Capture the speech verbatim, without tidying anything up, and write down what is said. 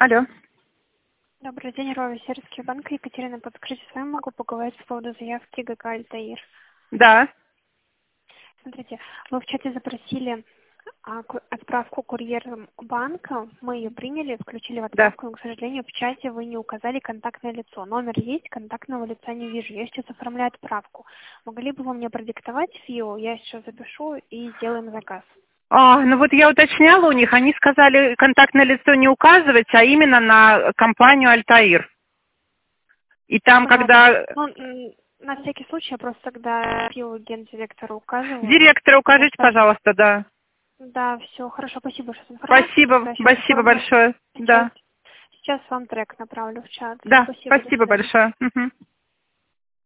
Алло. Добрый день, Ро, Сервисский банк. Екатерина, подскажите, с вами могу поговорить по поводу заявки ГК «Альтаир». Да. Смотрите, вы в чате запросили а, ку- отправку курьером банка. Мы ее приняли, включили в Да. отправку, но, к сожалению, в чате вы не указали контактное лицо. Номер есть, контактного лица не вижу. Я сейчас оформляю отправку. Могли бы вы мне продиктовать ФИО? Я сейчас запишу и сделаем заказ. А, ну вот я уточняла у них, они сказали контактное лицо не указывать, а именно на компанию «Альтаир». И там, Понятно. когда Ну, м, на всякий случай я просто тогда ФИО гендиректора указываю, директора потому укажите, что... пожалуйста, да. Да, все, хорошо, спасибо большое за информацию. Спасибо, Тогда сейчас спасибо оформлю. большое. Сейчас, Да. сейчас вам трек направлю в чат. Да, Спасибо, до спасибо свидания. большое. Мгм.